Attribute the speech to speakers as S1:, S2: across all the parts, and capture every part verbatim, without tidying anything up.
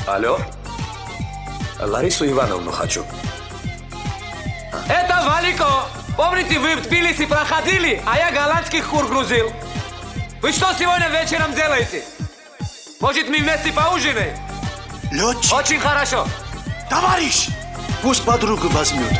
S1: Алло? Ларису Ивановну хочу.
S2: Это Валико. Помните, вы в Тбилиси проходили, а я голландских кур грузил. Вы что сегодня вечером делаете? Может, мы вместе поужинаем?
S3: Летчик.
S2: Очень хорошо.
S3: Товарищ, пусть подругу возьмет.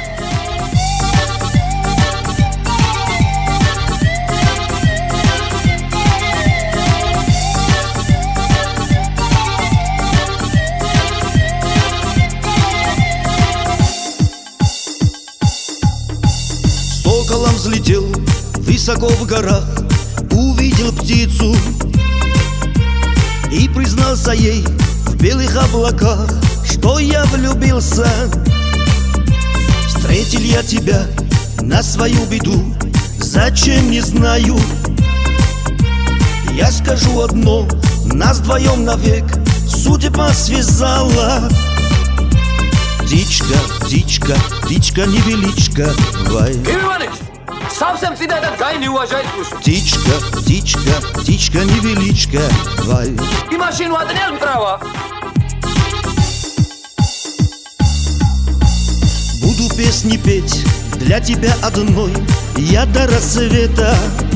S4: Соколом взлетел высоко в горах, увидел птицу и признался ей в белых облаках, что я влюбился. Встретил я тебя на свою беду, зачем не знаю. Я скажу одно, нас вдвоем навек судьба связала. Птичка, птичка, птичка невеличка, вай.
S2: Кирилл Иванович, совсем всегда этот гай не уважает, слушай.
S4: Птичка, птичка, птичка невеличка, вай.
S2: И машину отнял право.
S4: Буду песни петь для тебя одной, я до рассвета.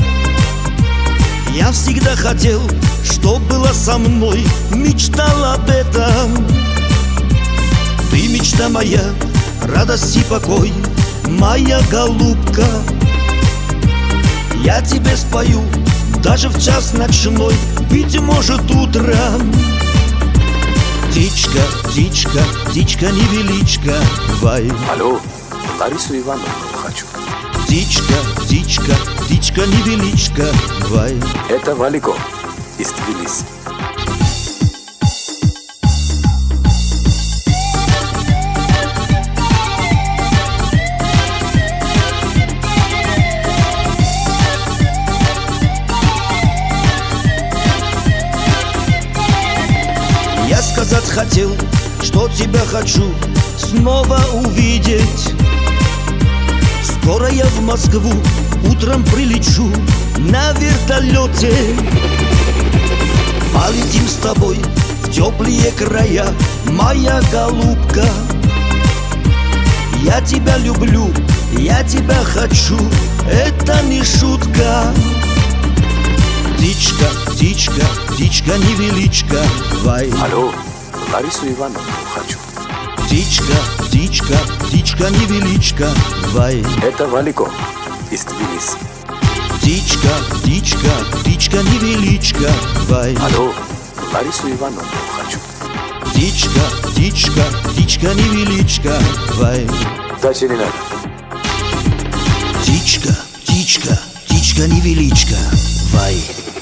S4: Я всегда хотел, чтоб было со мной, мечтал об этом. Ты мечта моя, радость и покой, моя голубка. Я тебе спою, даже в час ночной, быть может утром. Птичка, птичка, птичка невеличка, вай.
S1: Алло, Ларису Ивановну хочу.
S4: Птичка, птичка, птичка невеличка, вай.
S1: Это Валико из Тбилиси.
S4: Я сказать хотел, что тебя хочу снова увидеть. Скоро я в Москву утром прилечу на вертолете. Полетим с тобой в теплые края, моя голубка. Я тебя люблю, я тебя хочу, это не шутка. Птичка, птичка, птичка невеличка, вай.
S1: Алло, Ларису Ивановну хочу.
S4: Птичка, птичка, птичка невеличка, вай.
S1: Это Валико из Тбилиси.
S4: Птичка, птичка, птичка невеличка, вай.
S1: Алло, Ларису Ивановну хочу.
S4: Птичка, птичка, птичка невеличка, вай.
S1: Дальше не надо.
S4: Птичка, птичка, птичка невеличка, вай.